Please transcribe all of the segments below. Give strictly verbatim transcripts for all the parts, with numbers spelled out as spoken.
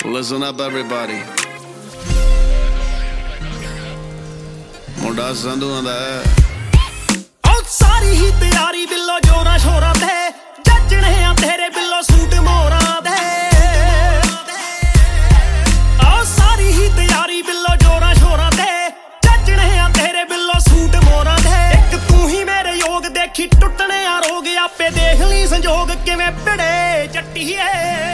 Listen up everybody, ਮੁੰਡਾ ਸੰਧੂਆਂ ਦਾ ਉਹ ਸਾਰੀ ਹੀ ਤਿਆਰੀ ਬਿੱਲੋ ਜੋਰਾਂ ਸ਼ੋਰਾਂ ਤੇ ਜੱਜਣੇ ਆ ਤੇਰੇ ਬਿੱਲੋ ਸੂਟ ਮੋਰਾਂ ਦੇ ਉਹ ਸਾਰੀ ਹੀ ਤਿਆਰੀ ਬਿੱਲੋ ਜੋਰਾਂ ਸ਼ੋਰਾਂ ਤੇ ਜੱਜਣੇ ਆ ਤੇਰੇ ਬਿੱਲੋ ਸੂਟ ਮੋਰਾਂ ਦੇ ਇੱਕ ਤੂੰ ਹੀ ਮੇਰੇ ਯੋਗ ਦੇਖੀ ਟੁੱਟਣੇ ਆ ਰੋਗ ਆਪੇ ਦੇਖ ਲਈ ਸੰਜੋਗ ਕਿਵੇਂ ਭਿੜੇ ਜੱਟੀਏ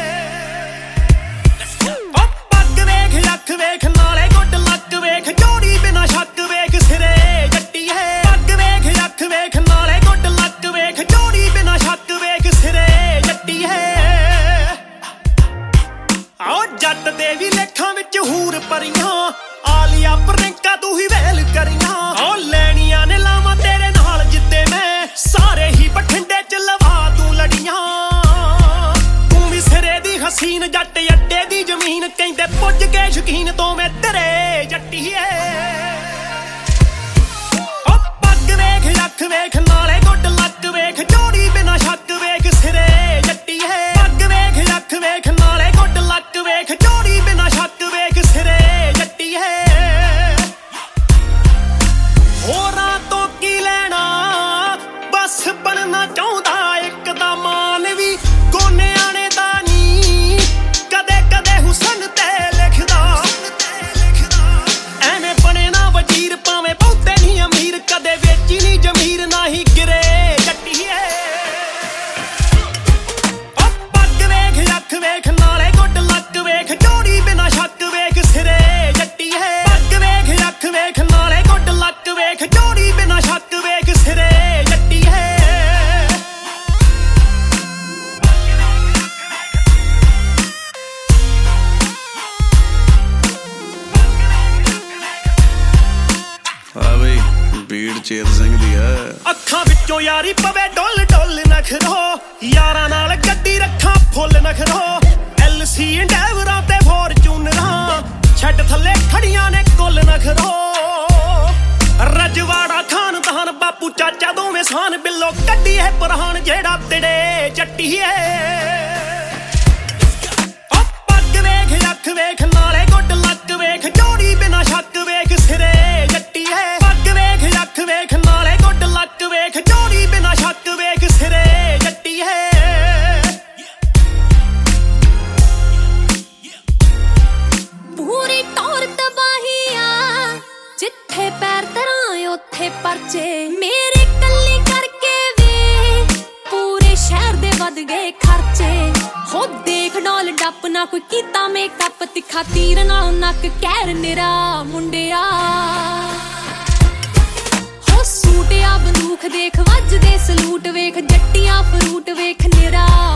ਅੱਖ ਵੇਖ ਨਾਲੇ ਗੁੱਡ ਲੱਕ ਵੇਖ ਜੋੜੀ ਬਿਨਾ ਸ਼ੱਕ ਵੇਖ ਸਿਰੇ ਜੱਟੀ ਹੈ ਅੱਗ ਵੇਖ ਅੱਖ ਵੇਖ ਨਾਲੇ ਗੁੱਡ ਲੱਕ ਵੇਖ ਜੋੜੀ ਬਿਨਾ ਸ਼ੱਕ ਵੇਖ ਸਿਰੇ ਜੱਟੀ ਹੈ ਆਓ ਜੱਟ ਦੇ ਵੀ ਲੇਖਾਂ ਵਿੱਚ ਹੂਰ ਪਰੀਆਂ ਆਲੀਆ ਪ੍ਰਿੰਕਾ ਤੂੰ ਹੀ ਵੇਲ ਕਰੀਆਂ ਓ ਲੈਣੀਆਂ ਨੇ ਲਾਵਾਂ ਤੇਰੇ ਨਾਲ ਜਿੱਤੇ ਮੈਂ ਸਾਰੇ ਹੀ ਬਠਿੰਡੇ ਚ ਲਵਾ ਤੂੰ ਲੜੀਆਂ ਤੂੰ ਵੀ ਸਿਰੇ ਦੀ ਹਸੀਨ ਜੱਟ ਅੱਡੇ ਦੀ ਜ਼ਮੀਨ ਕਹਿੰਦੇ ਪੁੱਜ ਕੇ ਸ਼ੌਕੀਨ ਤੋਂ ਮੈਂ ਤੇਰੇ ਜੱਟੀਏ ਓ ਪੱਗ ਵੇਖ ਅੱਖ ਵੇਖ ਨਾਲੇ ਗੁੱਡ ਲੱਕ ਵੇਖ ਜੋੜੀ ਬਿਨਾ ਸ਼ੱਕ ਵੇਖ ਸਿਰੇ ਜੱਟੀਏ ਪੱਗ ਵੇਖ ਅੱਖ ਵੇਖ ਨਾਲੇ ਗੁੱਡ ਲੱਕ ਵੇਖ ਜੋੜੀ ਬਿਨਾ ਸ਼ੱਕ ਵੇਖ ਸਿਰੇ ਜੱਟੀਏ ਹੋਰਾਂ ਤੋਂ ਕੀ ਲੈਣਾ ਬਸ ਬਣਨਾ ਚਾਹੁੰਦਾ ਇੱਕ ਦਾ ਮਾਨ ਵੀ ਗੋਨਿਆਂ ਨੇ ਦਾ ਨੀ ਕਦੇ ਕਦੇ ਹੁਸਨ ਤੇ ਲਿਖਦਾ ਐਵੇਂ ਬਣੇ ਨਾ ਵਜ਼ੀਰ ਭਾਵੇਂ ਬਹੁਤੇ ਨਹੀਂ ਅਮੀਰ ਕਦੇ ਵੇਚੀ ਨੀ ਜ਼ਮੀਰ ਨਾ ਹੀ ਗਿਰੇ ਜੱਟੀਏ ਓ ਪੱਗ ਵੇਖ ਅੱਖ ਵੇਖ ਨਾਲੇ ਗੁੱਡ ਲੱਕ ਵੇਖ ਜੋੜੀ ਬਿਨਾ ਸ਼ੱਕ ਵੇਖ ਸਿਰੇ ਜੱਟੀਏ ਪੱਗ ਵੇਖ ਅੱਖ ਵੇਖ ਨਾਲੇ ਗੁੱਡ ਲੱਕ ਵੇਖ ਜੋੜੀ ਬਿਨਾ ਸ਼ੱਕ ਵੇਖ ਸਿਰੇ ਜੱਟੀਏ ਆ ਬਈ ਬੀੜ ਚੇਤ ਸਿੰਘ ਦੀ ਹੈ ਅੱਖਾਂ ਵਿੱਚੋਂ ਯਾਰੀ ਪਵੇ ਡੁੱਲ ਡੁੱਲ ਨਖਰੋ ਯਾਰਾਂ ਨਾਲ ਗੱਡੀ ਰੱਖਾਂ ਫੁੱਲ ਨਖਰੋ ਐਲ ਸੀ ਇੰਡੈਵਰਾਂ ਤੇ ਫੋਰਚੂਨਰਾਂ ਛੱਡ ਥੱਲੇ ਖੜੀਆਂ ਨੇ ਕੁੱਲ ਨਖਰੋ ਰਜਵਾੜਾ ਖਾਨਦਾਨ ਬਾਪੂ ਚਾਚਾ ਦੋਵੇਂ ਸਾਨ ਬਿੱਲੋ ਕੱਢੀ ਹੈ ਪੁਰਾਣ ਜਿਹੜਾ ਤੇੜੇ ਜੱਟੀਏ ਓ ਪੱਗ ਵੇਖ ਅੱਖ ਵੇਖ ਨਾਲੇ ਗੁੱਡ ਲੱਕ ਵੇਖ ਜੋੜੀ ਬਿਨਾ ਸ਼ੱਕ ਵੇਖ ਸਿਰੇ ਜੱਟੀਏ ਪੱਗ ਵੇਖ ਅੱਖ ਵੇਖ ਨਾਲੇ ਗੁੱਡ ਲੱਕ ਵੇਖ ਜੋੜੀ ਬਿਨਾ ਸ਼ੱਕ ਵੇਖ ਸਿਰੇ ਜੱਟੀਏ ਪੂਰੀ ਟੌਰ ਤਬਾਹੀਆ ਜਿੱਥੇ ਪੈਰ ਧਰਾਂ ਉੱਥੇ ਪਰਚੇ ਮੇਰੇ ਕੱਲੀ ਕਰਕੇ ਵੇ ਪੂਰੇ ਸ਼ਹਿਰ ਦੇ ਵੱਧ ਗਏ ਖਰਚੇ ਹੋ ਦੇਖ ਡੋਲ ਡੱਪ ਨਾ ਕੋਈ ਕੀਤਾ ਮੇਕਅਪ ਤਿੱਖਾ ਤੀਰ ਨਾਲੋਂ ਨੱਕ ਕਹਿਰ ਨਿਰਾ ਮੁੰਡਿਆ ਹੋ ਸੂਟਿਆ ਬੰਦੂਕ ਦੇਖ ਵੱਜਦੇ ਸਲੂਟ ਵੇਖ ਜੱਟੀਆਂ ਫਰੂਟ ਵੇਖ ਨਿਰਾ